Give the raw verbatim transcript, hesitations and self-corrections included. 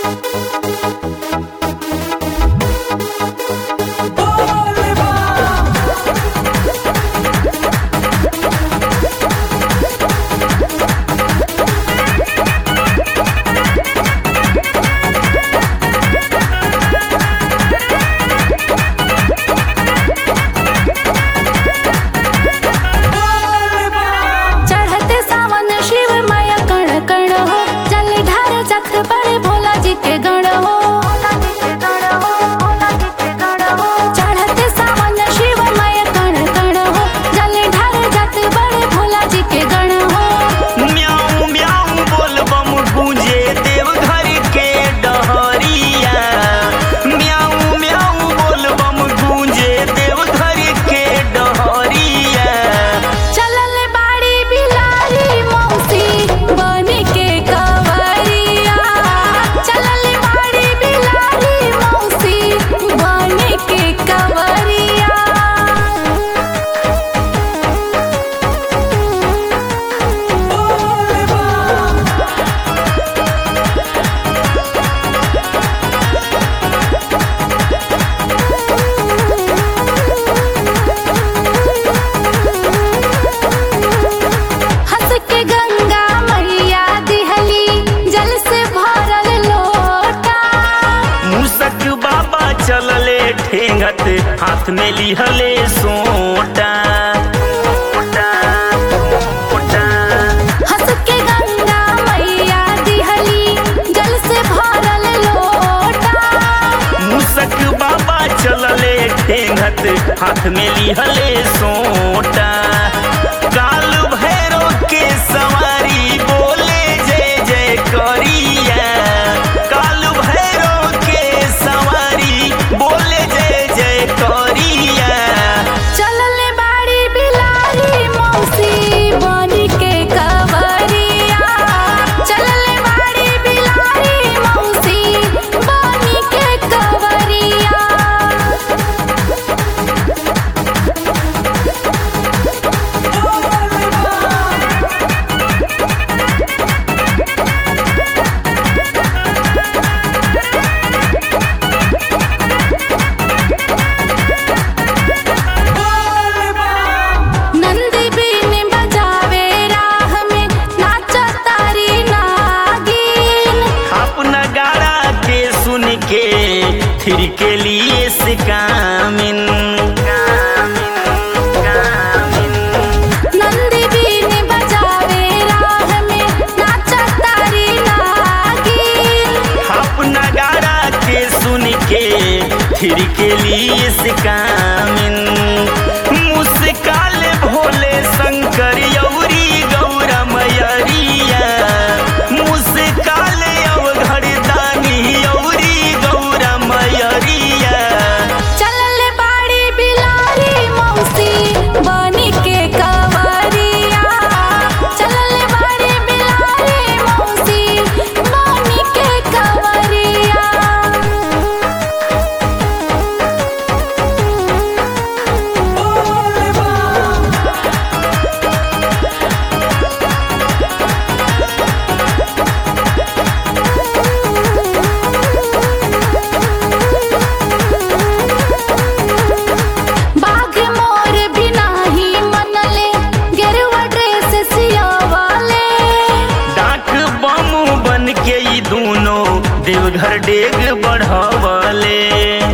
ठेंगत हाथ में लिहले सोटा हंस के गंगा मैया दिहली जल से भरल लोटा। मूसक बाबा चलले ठेंगत हाथ में लिहले सोटा। काल भैरव के सवारी बोले जय जय करिया। काल भैरव के सवारी बोले जय जय करिया। चलले बाड़ी बिलारी मौसी बनी के कवरिया। चलले बाड़ी बिलारी मौसी बनी के कवरिया। नंदी बीन बजावे राह में नाचा तारी नागिन। अपना गाड़ा के सुन के फिर के लिए सिकामिन। नंदी बीन बजावे राह में नाचा तारी नागिन। अपना गाड़ा के सुन के फिर के लिए सिकामिन। मुस्काल भोले शंकर यौरी गौरा मयरिया। मुस्काल अवघड़ दानी यौरी गौरा मयरिया। चलले बाड़ी बिलारी मौसी बनी के कवरिया। चलले बाड़ी बिलारी मौसी बनी के कवरिया। बाघ मोर भी नाही मनले गेरुआ ड्रेस सियावाले। डाक बम बन के ई दूनो देवघर डेग बढ़वले।